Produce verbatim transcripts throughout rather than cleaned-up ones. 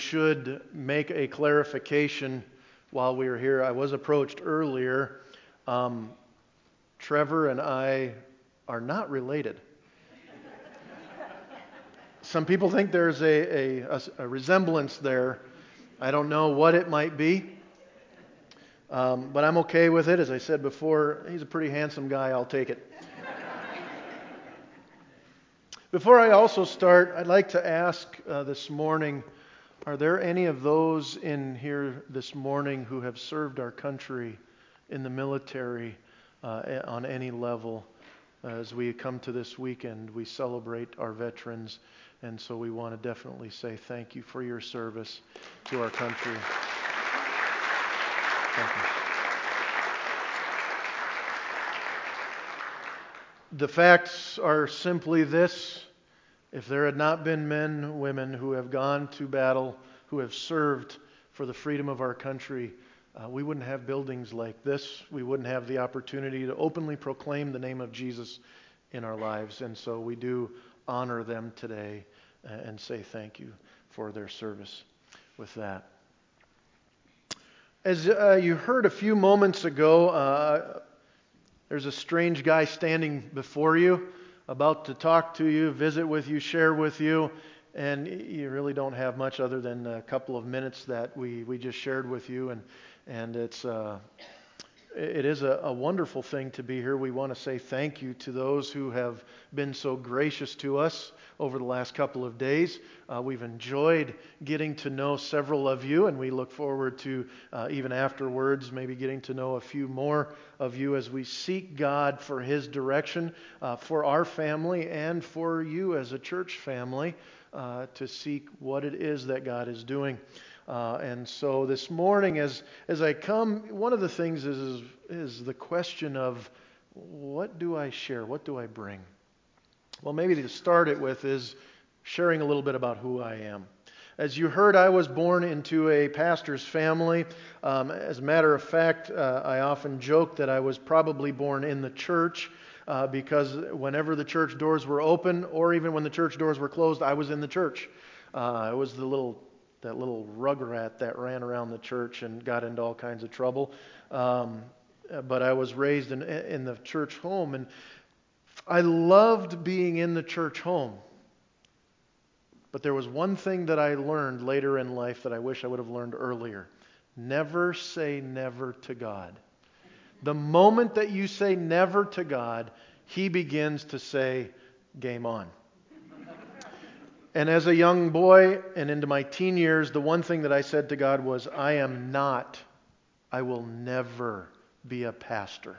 should make a clarification while we were here. I was approached earlier. Um, Trevor and I are not related. Some people think there's a, a, a resemblance there. I don't know what it might be, um, but I'm okay with it. As I said before, he's a pretty handsome guy. I'll take it. Before I also start, I'd like to ask uh, this morning, are there any of those in here this morning who have served our country in the military uh, on any level? As we come to this weekend, we celebrate our veterans, and so we want to definitely say thank you for your service to our country. Thank you. The facts are simply this. If there had not been men, women who have gone to battle, who have served for the freedom of our country, uh, we wouldn't have buildings like this. We wouldn't have the opportunity to openly proclaim the name of Jesus in our lives. And so we do honor them today and say thank you for their service with that. As uh, you heard a few moments ago, uh, there's a strange guy standing before you, about to talk to you, visit with you, share with you, and you really don't have much other than a couple of minutes that we, we just shared with you, and and it's uh, it is a, a wonderful thing to be here. We want to say thank you to those who have been so gracious to us over the last couple of days. Uh, we've enjoyed getting to know several of you, and we look forward to uh, even afterwards maybe getting to know a few more of you as we seek God for His direction uh, for our family and for you as a church family uh, to seek what it is that God is doing. Uh, and so this morning, as as I come, one of the things is, is is the question of what do I share? What do I bring? Well, maybe to start it with is sharing a little bit about who I am. As you heard, I was born into a pastor's family. Um, as a matter of fact, uh, I often joke that I was probably born in the church uh, because whenever the church doors were open, or even when the church doors were closed, I was in the church. Uh, I was the little that little rugrat that ran around the church and got into all kinds of trouble. Um, but I was raised in in the church home, and I loved being in the church home. But there was one thing that I learned later in life that I wish I would have learned earlier. Never say never to God. The moment that you say never to God, He begins to say, game on. And as a young boy and into my teen years, the one thing that I said to God was, I am not, I will never be a pastor.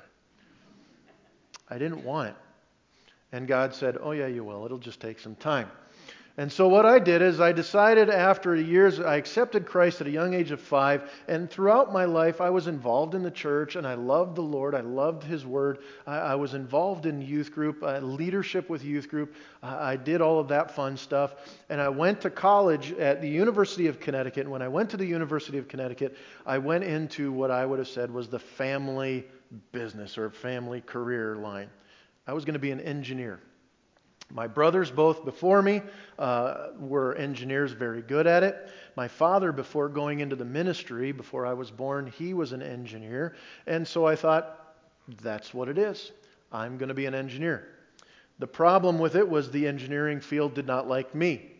I didn't want it. And God said, oh yeah, you will. It'll just take some time. And so what I did is I decided after years, I accepted Christ at a young age of five, and throughout my life I was involved in the church, and I loved the Lord, I loved His Word, I, I was involved in youth group, uh, leadership with youth group, uh, I did all of that fun stuff, and I went to college at the University of Connecticut, and when I went to the University of Connecticut, I went into what I would have said was the family business or family career line. I was going to be an engineer. My brothers, both before me, uh, were engineers, very good at it. My father, before going into the ministry, before I was born, he was an engineer. And so I thought, that's what it is. I'm going to be an engineer. The problem with it was the engineering field did not like me.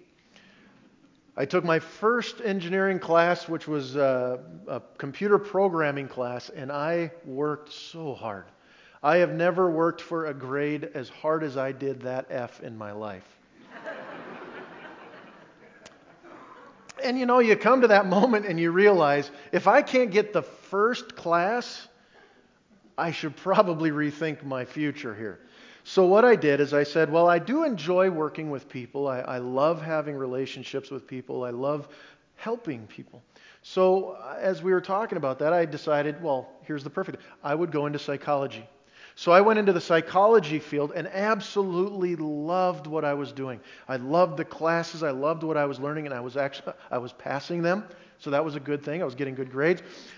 I took my first engineering class, which was uh, a computer programming class, and I worked so hard. I have never worked for a grade as hard as I did that F in my life. And you know, you come to that moment and you realize, if I can't get the first class, I should probably rethink my future here. So what I did is I said, well, I do enjoy working with people. I, I love having relationships with people. I love helping people. So as we were talking about that, I decided, well, here's the perfect. I would go into psychology. So I went into the psychology field and absolutely loved what I was doing. I loved the classes, I loved what I was learning, and I was actually I was passing them, so that was a good thing. I was getting good grades.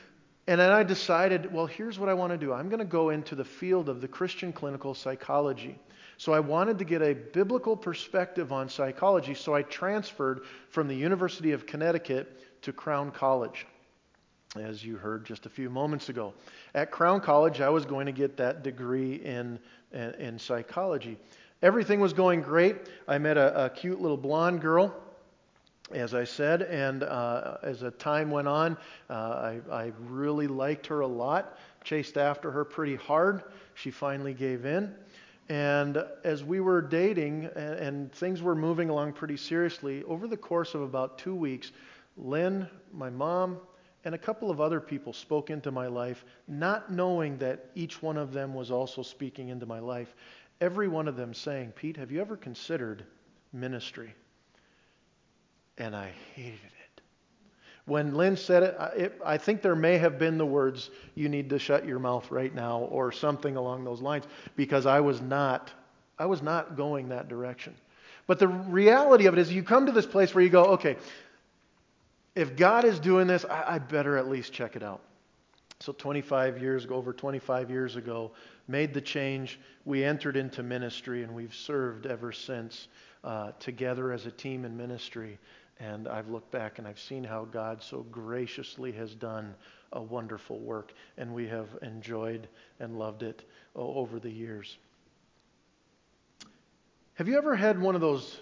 And then I decided, well, here's what I want to do. I'm going to go into the field of the Christian clinical psychology. So I wanted to get a biblical perspective on psychology, so I transferred from the University of Connecticut to Crown College, as you heard just a few moments ago. At Crown College, I was going to get that degree in, in, in psychology. Everything was going great. I met a, a cute little blonde girl, as I said, and uh, as the time went on, uh, I, I really liked her a lot, chased after her pretty hard. She finally gave in. And as we were dating and, and things were moving along pretty seriously, over the course of about two weeks, Lynn, my mom, and a couple of other people spoke into my life, not knowing that each one of them was also speaking into my life. Every one of them saying, Pete, have you ever considered ministry? And I hated it. When Lynn said it, it, I think there may have been the words, you need to shut your mouth right now, or something along those lines, because I was not, I was not going that direction. But the reality of it is you come to this place where you go, okay, if God is doing this, I, I better at least check it out. So twenty-five years ago, over twenty-five years ago, made the change. We entered into ministry, and we've served ever since uh, together as a team in ministry. And I've looked back and I've seen how God so graciously has done a wonderful work. And we have enjoyed and loved it over the years. Have you ever had one of those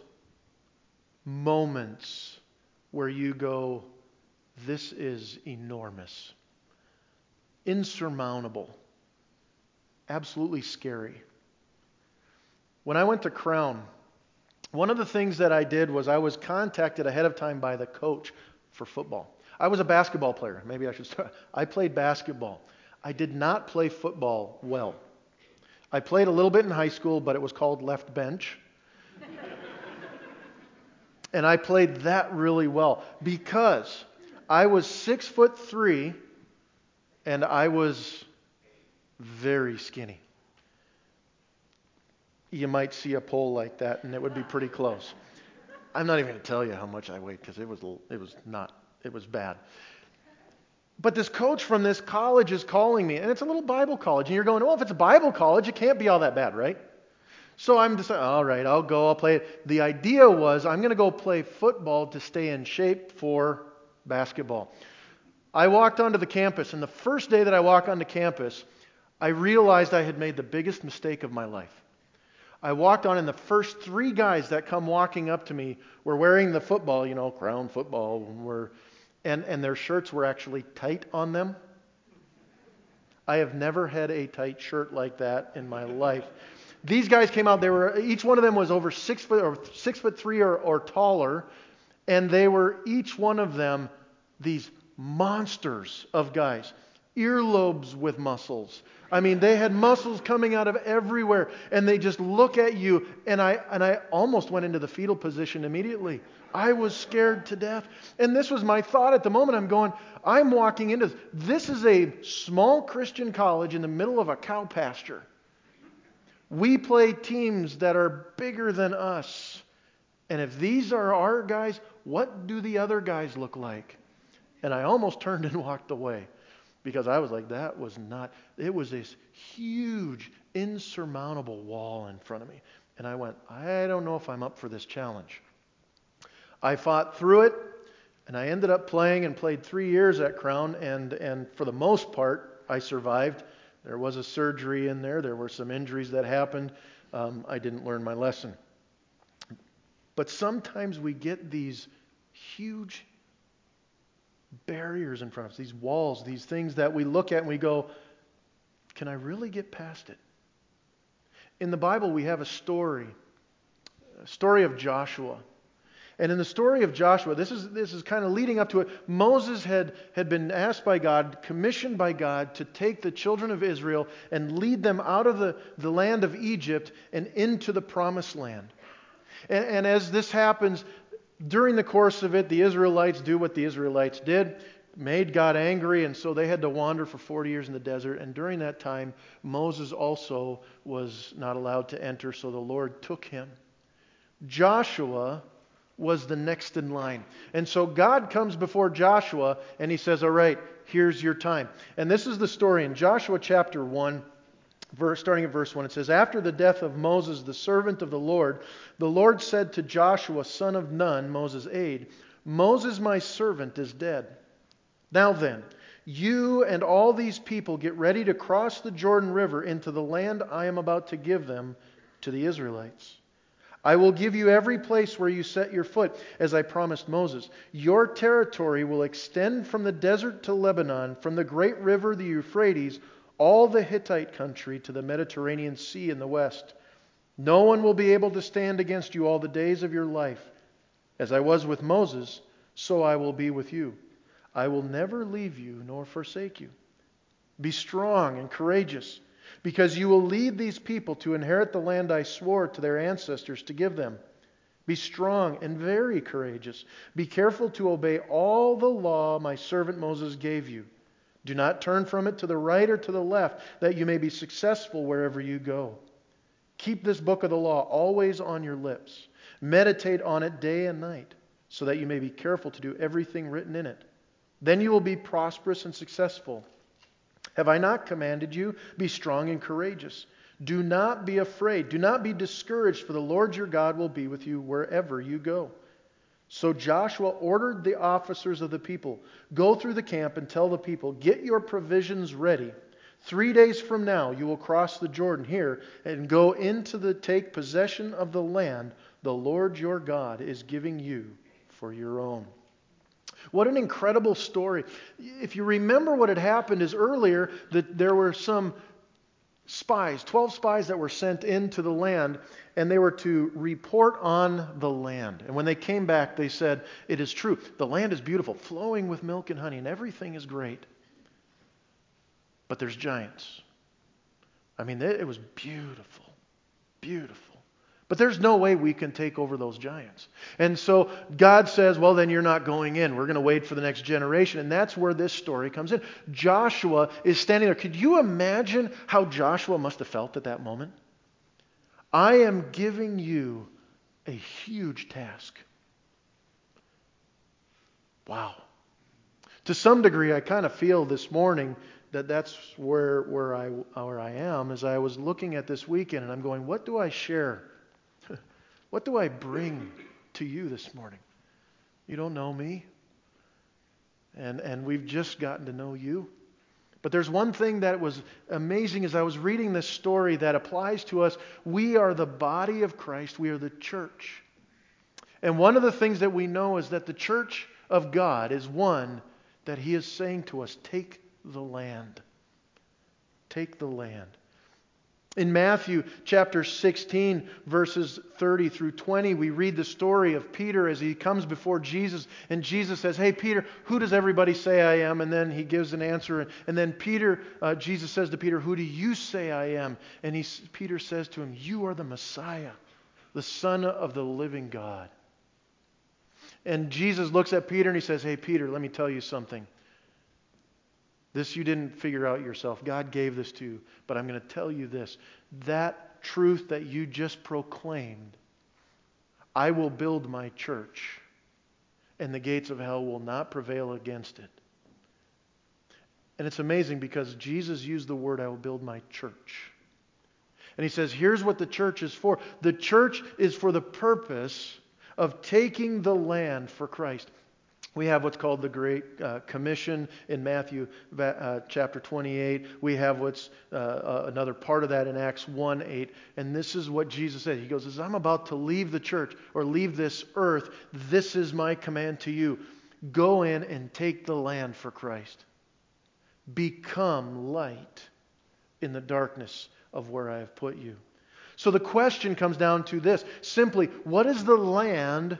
moments where you go, this is enormous, insurmountable, absolutely scary? When I went to Crown, one of the things that I did was I was contacted ahead of time by the coach for football. I was a basketball player. Maybe I should start. I played basketball. I did not play football well. I played a little bit in high school, but it was called left bench. And I played that really well because I was six foot three and I was very skinny. You might see a pole like that, and it would be pretty close. I'm not even going to tell you how much I weighed because it was it was not it was bad. But this coach from this college is calling me, and it's a little Bible college, and you're going, well, if it's a Bible college, it can't be all that bad, right? So I'm just all right, I'll go, I'll play it. The idea was I'm going to go play football to stay in shape for basketball. I walked onto the campus, and the first day that I walked onto campus, I realized I had made the biggest mistake of my life. I walked on, and the first three guys that come walking up to me were wearing the football, you know, Crown football, were, and, and their shirts were actually tight on them. I have never had a tight shirt like that in my life. These guys came out, they were, each one of them was over six foot or six foot three or, or taller, and they were, each one of them, these monsters of guys. Earlobes with muscles. I mean, they had muscles coming out of everywhere, and they just look at you, and I and I almost went into the fetal position immediately. I was scared to death. And this was my thought at the moment. I'm going, I'm walking into this. This is a small Christian college in the middle of a cow pasture. We play teams that are bigger than us. And if these are our guys, what do the other guys look like? And I almost turned and walked away. Because I was like, that was not, it was this huge, insurmountable wall in front of me. And I went, I don't know if I'm up for this challenge. I fought through it, and I ended up playing and played three years at Crown, and, and for the most part, I survived. There was a surgery in there. There were some injuries that happened. Um, I didn't learn my lesson. But sometimes we get these huge barriers in front of us, these walls, these things that we look at and we go, can I really get past it? In the Bible, we have a story, a story of Joshua. And in the story of Joshua, this is this is kind of leading up to it. Moses had, had been asked by God, commissioned by God, to take the children of Israel and lead them out of the, the land of Egypt and into the promised land. And, and as this happens, during the course of it, the Israelites do what the Israelites did, made God angry, and so they had to wander for forty years in the desert. And during that time, Moses also was not allowed to enter, so the Lord took him. Joshua was the next in line. And so God comes before Joshua and he says, all right, here's your time. And this is the story in Joshua chapter one, verse, starting at verse one. It says, after the death of Moses, the servant of the Lord, the Lord said to Joshua, son of Nun, Moses' aide, Moses, my servant, is dead. Now then, you and all these people get ready to cross the Jordan River into the land I am about to give them to the Israelites. I will give you every place where you set your foot, as I promised Moses. Your territory will extend from the desert to Lebanon, from the great river, the Euphrates, all the Hittite country to the Mediterranean Sea in the west. No one will be able to stand against you all the days of your life. As I was with Moses, so I will be with you. I will never leave you nor forsake you. Be strong and courageous, because you will lead these people to inherit the land I swore to their ancestors to give them. Be strong and very courageous. Be careful to obey all the law my servant Moses gave you. Do not turn from it to the right or to the left, that you may be successful wherever you go. Keep this book of the law always on your lips. Meditate on it day and night, so that you may be careful to do everything written in it. Then you will be prosperous and successful. Have I not commanded you? Be strong and courageous. Do not be afraid. Do not be discouraged, for the Lord your God will be with you wherever you go. So Joshua ordered the officers of the people, go through the camp and tell the people, get your provisions ready. Three days from now you will cross the Jordan here and go into the take possession of the land the Lord your God is giving you for your own. What an incredible story. If you remember what had happened is earlier that there were some spies, twelve spies that were sent into the land, and they were to report on the land. And when they came back, they said, it is true. The land is beautiful, flowing with milk and honey, and everything is great. But there's giants. I mean, it was beautiful, beautiful. But there's no way we can take over those giants. And so God says, well, then you're not going in. We're going to wait for the next generation. And that's where this story comes in. Joshua is standing there. Could you imagine how Joshua must have felt at that moment? I am giving you a huge task. Wow. To some degree, I kind of feel this morning that that's where, where, I, where I am as I was looking at this weekend. And I'm going, what do I share? What do I bring to you this morning? You don't know me. And, and we've just gotten to know you. But there's one thing that was amazing as I was reading this story that applies to us. We are the body of Christ. We are the church. And one of the things that we know is that the church of God is one that He is saying to us, take the land. Take the land. In Matthew chapter sixteen, verses thirty through twenty, we read the story of Peter as he comes before Jesus. And Jesus says, hey, Peter, who does everybody say I am? And then he gives an answer. And then Peter, uh, Jesus says to Peter, who do you say I am? And he, Peter says to him, you are the Messiah, the Son of the living God. And Jesus looks at Peter and he says, hey, Peter, let me tell you something. This you didn't figure out yourself. God gave this to you. But I'm going to tell you this. That truth that you just proclaimed, I will build my church, and the gates of hell will not prevail against it. And it's amazing because Jesus used the word, I will build my church. And He says, here's what the church is for. The church is for the purpose of taking the land for Christ. We have what's called the Great uh, Commission in Matthew uh, chapter twenty-eight. We have what's uh, uh, another part of that in Acts one eight. And this is what Jesus said. He goes, as I'm about to leave the church or leave this earth, this is my command to you. Go in and take the land for Christ. Become light in the darkness of where I have put you. So the question comes down to this. Simply, what is the land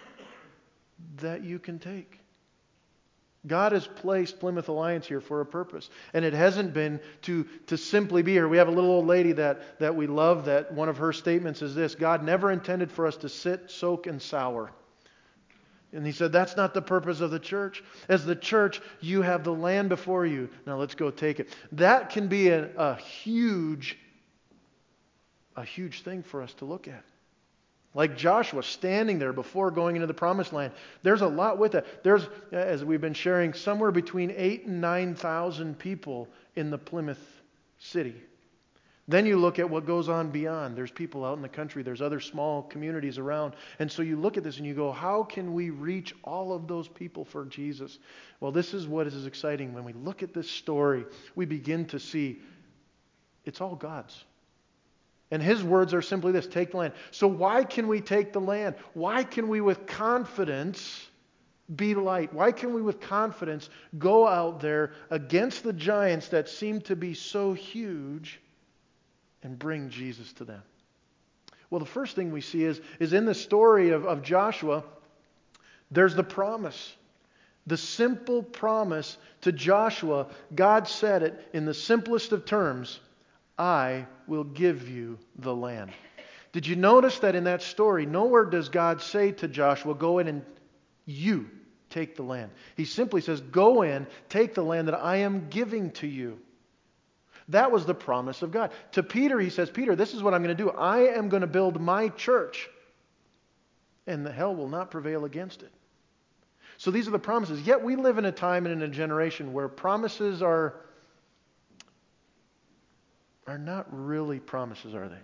that you can take? God has placed Plymouth Alliance here for a purpose. And it hasn't been to, to simply be here. We have a little old lady that, that we love that one of her statements is this: God never intended for us to sit, soak, and sour. And He said that's not the purpose of the church. As the church, you have the land before you. Now let's go take it. That can be a, a huge, a huge thing for us to look at. Like Joshua standing there before going into the promised land. There's a lot with that. There's, as we've been sharing, somewhere between eight and nine thousand people in the Plymouth city. Then you look at what goes on beyond. There's people out in the country. There's other small communities around. And so you look at this and you go, how can we reach all of those people for Jesus? Well, this is what is exciting. When we look at this story, we begin to see it's all God's. And His words are simply this: take the land. So why can we take the land? Why can we with confidence be light? Why can we with confidence go out there against the giants that seem to be so huge and bring Jesus to them? Well, the first thing we see is, is in the story of, of Joshua, there's the promise. The simple promise to Joshua. God said it in the simplest of terms: I will give you the land. Did you notice that in that story, nowhere does God say to Joshua, go in and you take the land. He simply says, go in, take the land that I am giving to you. That was the promise of God. To Peter, He says, Peter, this is what I'm going to do. I am going to build my church, and the hell will not prevail against it. So these are the promises. Yet we live in a time and in a generation where promises are are not really promises, are they?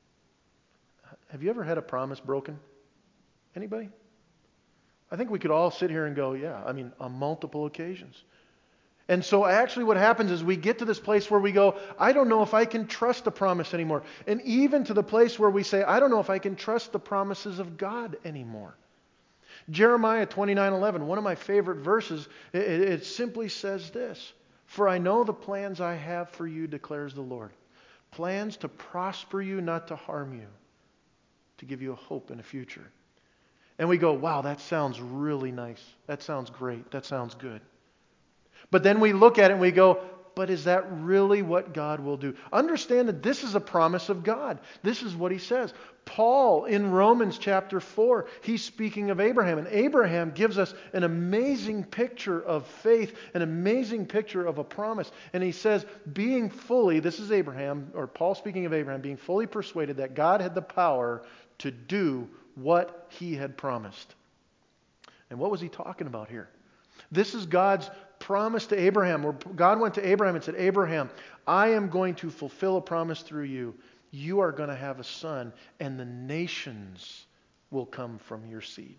Have you ever had a promise broken? Anybody? I think we could all sit here and go, yeah, I mean, on multiple occasions. And so actually what happens is we get to this place where we go, I don't know if I can trust a promise anymore. And even to the place where we say, I don't know if I can trust the promises of God anymore. Jeremiah twenty-nine eleven, one of my favorite verses, it, it simply says this: for I know the plans I have for you, declares the Lord. Plans to prosper you, not to harm you, to give you a hope and a future. And we go, wow, that sounds really nice. That sounds great. That sounds good. But then we look at it and we go, but is that really what God will do? Understand that this is a promise of God. This is what He says. Paul in Romans chapter four, he's speaking of Abraham. And Abraham gives us an amazing picture of faith, an amazing picture of a promise. And he says, being fully, this is Abraham, or Paul speaking of Abraham, being fully persuaded that God had the power to do what He had promised. And what was he talking about here? This is God's promise to Abraham, where God went to Abraham and said, Abraham, I am going to fulfill a promise through you. You are going to have a son, and the nations will come from your seed.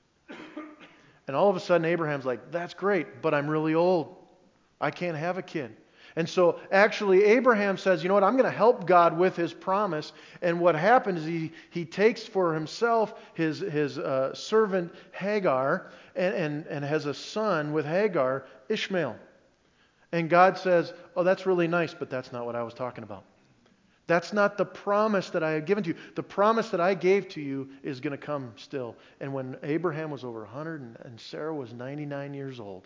And all of a sudden Abraham's like, that's great, but I'm really old. I can't have a kid. And so actually Abraham says, you know what, I'm going to help God with His promise. And what happens is he, he takes for himself his, his uh, servant Hagar and, and, and has a son with Hagar, Ishmael. And God says, oh, that's really nice, but that's not what I was talking about. That's not the promise that I had given to you. The promise that I gave to you is going to come still. And when Abraham was over one hundred and Sarah was ninety-nine years old,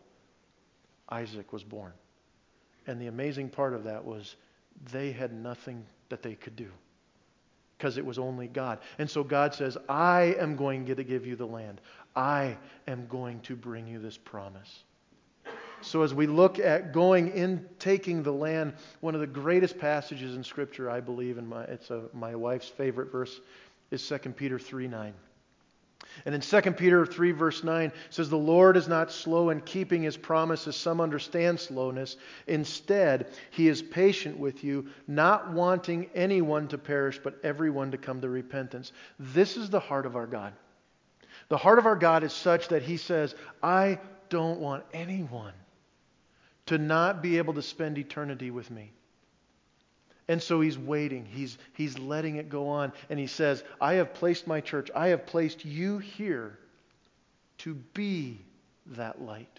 Isaac was born. And the amazing part of that was they had nothing that they could do, because it was only God. And so God says, I am going to give you the land. I am going to bring you this promise. So as we look at going in, taking the land, one of the greatest passages in Scripture, I believe, and my, it's a, my wife's favorite verse, is Second Peter three nine. And in Second Peter three verse nine, it says, the Lord is not slow in keeping His promise, as some understand slowness. Instead, He is patient with you, not wanting anyone to perish, but everyone to come to repentance. This is the heart of our God. The heart of our God is such that He says, I don't want anyone to not be able to spend eternity with me. And so He's waiting. He's, he's letting it go on. And He says, I have placed my church. I have placed you here to be that light.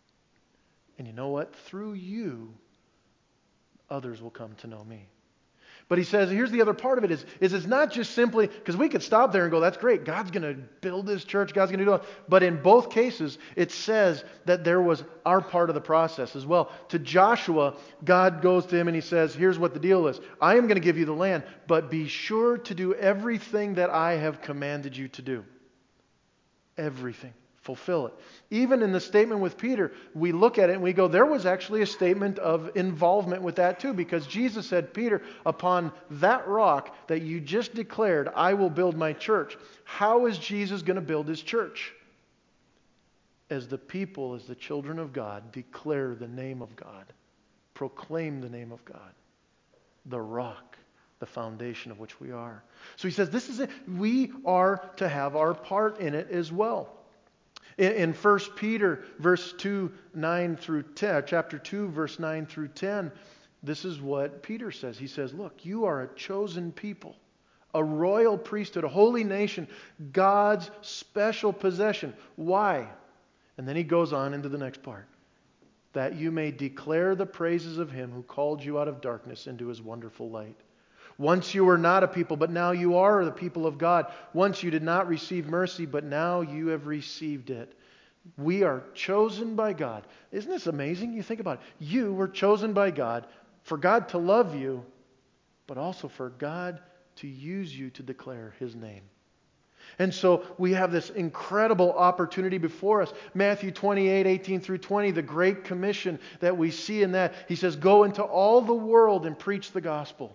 And you know what? Through you, others will come to know me. But He says, here's the other part of it, is, is it's not just simply, because we could stop there and go, that's great, God's going to build this church, God's going to do it. But in both cases, it says that there was our part of the process as well. To Joshua, God goes to him and He says, here's what the deal is. I am going to give you the land, but be sure to do everything that I have commanded you to do. Everything. fulfill it. Even in the statement with Peter, we look at it and we go, there was actually a statement of involvement with that too, because Jesus said, Peter, upon that rock that you just declared, I will build my church. How is Jesus going to build his church? As the people, as the children of God, declare the name of God, proclaim the name of God, the rock, the foundation of which we are. So he says, this is it. We are to have our part in it as well. In First Peter, verse two, nine through ten, chapter two, verse nine through ten, this is what Peter says. He says, look, you are a chosen people, a royal priesthood, a holy nation, God's special possession. Why? And then he goes on into the next part. That you may declare the praises of him who called you out of darkness into his wonderful light. Once you were not a people, but now you are the people of God. Once you did not receive mercy, but now you have received it. We are chosen by God. Isn't this amazing? You think about it. You were chosen by God for God to love you, but also for God to use you to declare his name. And so we have this incredible opportunity before us. Matthew twenty-eight, eighteen through twenty, the Great Commission that we see in that. He says, go into all the world and preach the gospel.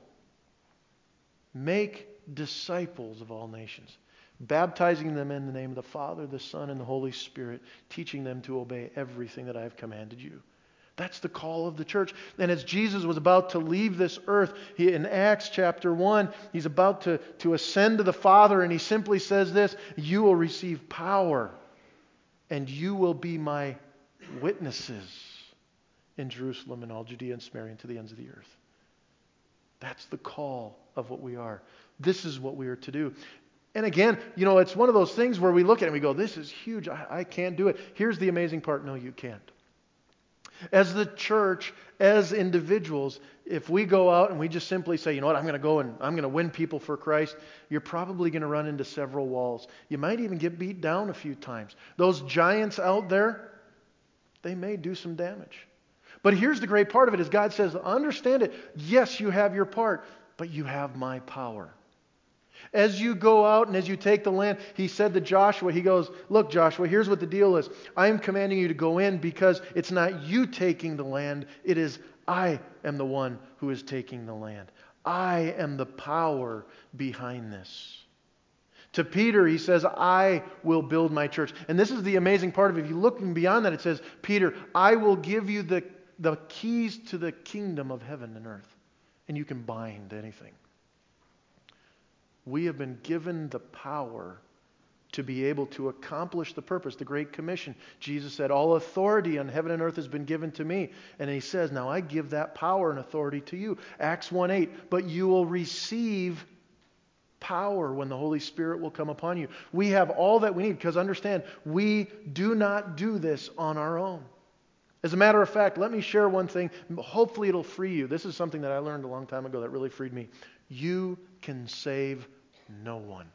Make disciples of all nations, baptizing them in the name of the Father, the Son, and the Holy Spirit, teaching them to obey everything that I have commanded you. That's the call of the church. And as Jesus was about to leave this earth, he, in Acts chapter one, he's about to, to ascend to the Father, and he simply says this, you will receive power, and you will be my witnesses in Jerusalem and all Judea and Samaria and to the ends of the earth. That's the call of what we are. This is what we are to do. And again, you know, it's one of those things where we look at it and we go, this is huge. I, I can't do it. Here's the amazing part. No, you can't. As the church, as individuals, if we go out and we just simply say, you know what, I'm going to go and I'm going to win people for Christ, you're probably going to run into several walls. You might even get beat down a few times. Those giants out there, they may do some damage. But here's the great part of it is God says, understand it. Yes, you have your part, but you have my power. As you go out and as you take the land, he said to Joshua, he goes, look, Joshua, here's what the deal is. I am commanding you to go in because it's not you taking the land. It is I am the one who is taking the land. I am the power behind this. To Peter, he says, I will build my church. And this is the amazing part of it. If you look beyond that, it says, Peter, I will give you the, the keys to the kingdom of heaven and earth. And you can bind anything. We have been given the power to be able to accomplish the purpose, the Great Commission. Jesus said, all authority on heaven and earth has been given to me. And he says, now I give that power and authority to you. Acts one eight, but you will receive power when the Holy Spirit will come upon you. We have all that we need because understand, we do not do this on our own. As a matter of fact, let me share one thing. Hopefully it'll free you. This is something that I learned a long time ago that really freed me. You can save no one.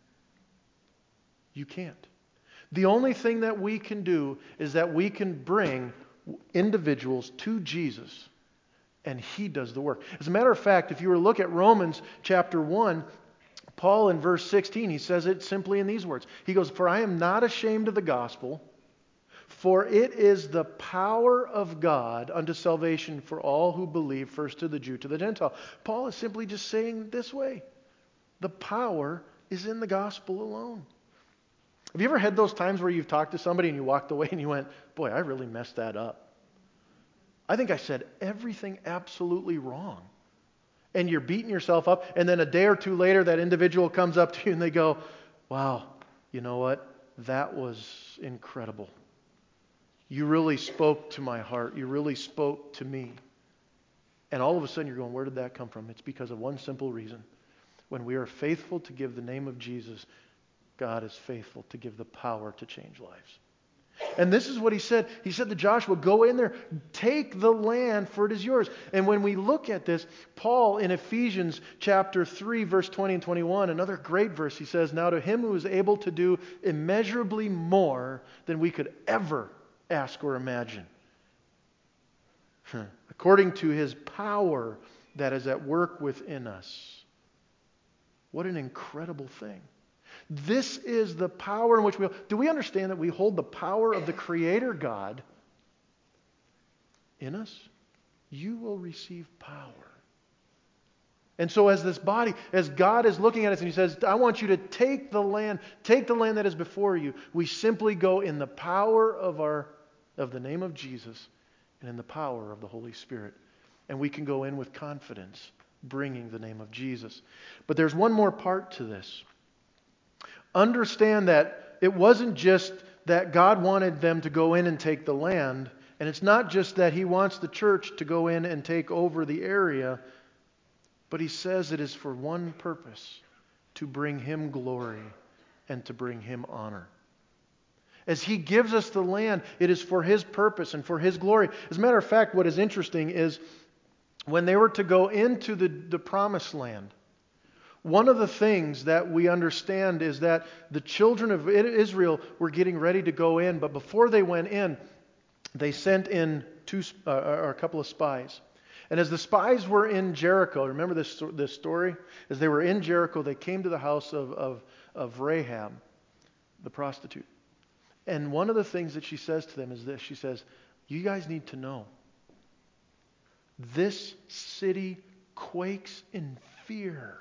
You can't. The only thing that we can do is that we can bring individuals to Jesus, and he does the work. As a matter of fact, if you were to look at Romans chapter one, Paul in verse sixteen, he says it simply in these words. He goes, for I am not ashamed of the gospel, for it is the power of God unto salvation for all who believe, first to the Jew, to the Gentile. Paul is simply just saying this way. The power is in the gospel alone. Have you ever had those times where you've talked to somebody and you walked away and you went, boy, I really messed that up. I think I said everything absolutely wrong. And you're beating yourself up, and then a day or two later that individual comes up to you and they go, wow, you know what? That was incredible. You really spoke to my heart. You really spoke to me. And all of a sudden you're going, where did that come from? It's because of one simple reason. When we are faithful to give the name of Jesus, God is faithful to give the power to change lives. And this is what he said. He said to Joshua, go in there, take the land, for it is yours. And when we look at this, Paul in Ephesians chapter three, verse twenty and twenty-one, another great verse, he says, now to him who is able to do immeasurably more than we could ever ask or imagine, according to his power that is at work within us. What an incredible thing. This is the power in which we... Do we understand that we hold the power of the Creator God in us? You will receive power. And so as this body, as God is looking at us and He says, I want you to take the land, take the land that is before you, we simply go in the power of our of the name of Jesus and in the power of the Holy Spirit. And we can go in with confidence, bringing the name of Jesus. But there's one more part to this. Understand that it wasn't just that God wanted them to go in and take the land, and it's not just that He wants the church to go in and take over the area, but He says it is for one purpose, to bring Him glory and to bring Him honor. As He gives us the land, it is for His purpose and for His glory. As a matter of fact, what is interesting is when they were to go into the, the promised land, one of the things that we understand is that the children of Israel were getting ready to go in, but before they went in, they sent in two, uh, or a couple of spies. And as the spies were in Jericho, remember this, this story? As they were in Jericho, they came to the house of, of, of Rahab, the prostitute. And one of the things that she says to them is this. She says, you guys need to know, this city quakes in fear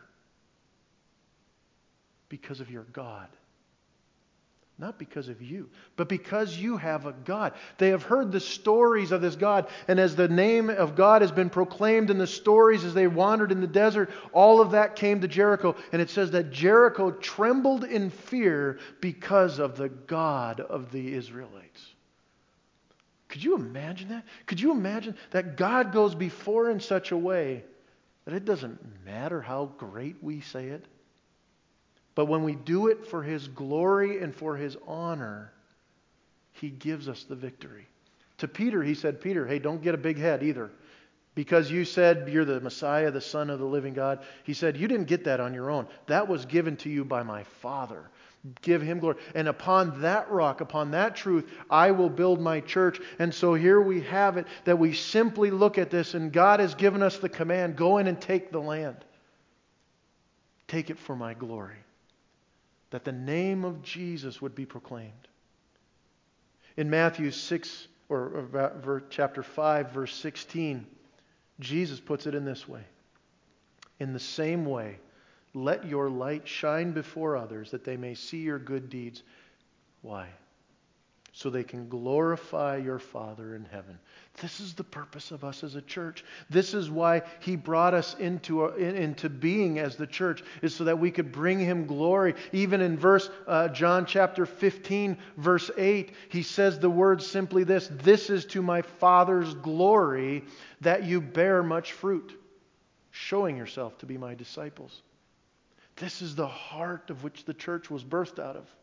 because of your God. Not because of you, but because you have a God. They have heard the stories of this God, and as the name of God has been proclaimed in the stories as they wandered in the desert, all of that came to Jericho. And it says that Jericho trembled in fear because of the God of the Israelites. Could you imagine that? Could you imagine that God goes before in such a way that it doesn't matter how great we say it? But when we do it for His glory and for His honor, He gives us the victory. To Peter, He said, Peter, hey, don't get a big head either. Because you said you're the Messiah, the Son of the living God. He said, you didn't get that on your own. That was given to you by my Father. Give Him glory. And upon that rock, upon that truth, I will build my church. And so here we have it, that we simply look at this, and God has given us the command, go in and take the land. Take it for my glory. That the name of Jesus would be proclaimed. In Matthew six, or, or chapter five, verse sixteen, Jesus puts it in this way. In the same way, let your light shine before others, that they may see your good deeds. Why? So they can glorify your Father in heaven. This is the purpose of us as a church. This is why He brought us into, into being as the church, is so that we could bring Him glory. Even in verse uh, John chapter fifteen, verse eight, He says the words simply this, this is to my Father's glory that you bear much fruit, showing yourself to be my disciples. This is the heart of which the church was birthed out of.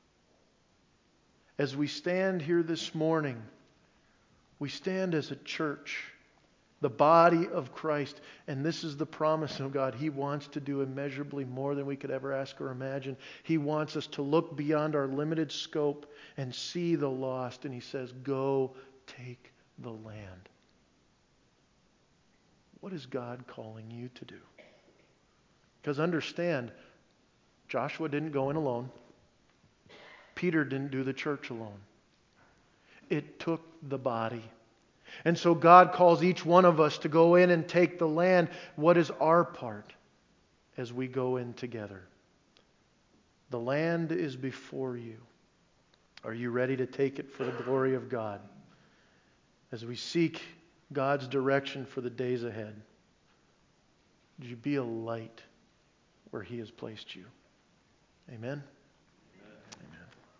As we stand here this morning, we stand as a church, the body of Christ, and this is the promise of God. He wants to do immeasurably more than we could ever ask or imagine. He wants us to look beyond our limited scope and see the lost, and He says, go take the land. What is God calling you to do? Because understand, Joshua didn't go in alone. Peter didn't do the church alone. It took the body. And so God calls each one of us to go in and take the land. What is our part as we go in together? The land is before you. Are you ready to take it for the glory of God? As we seek God's direction for the days ahead, would you be a light where He has placed you? Amen.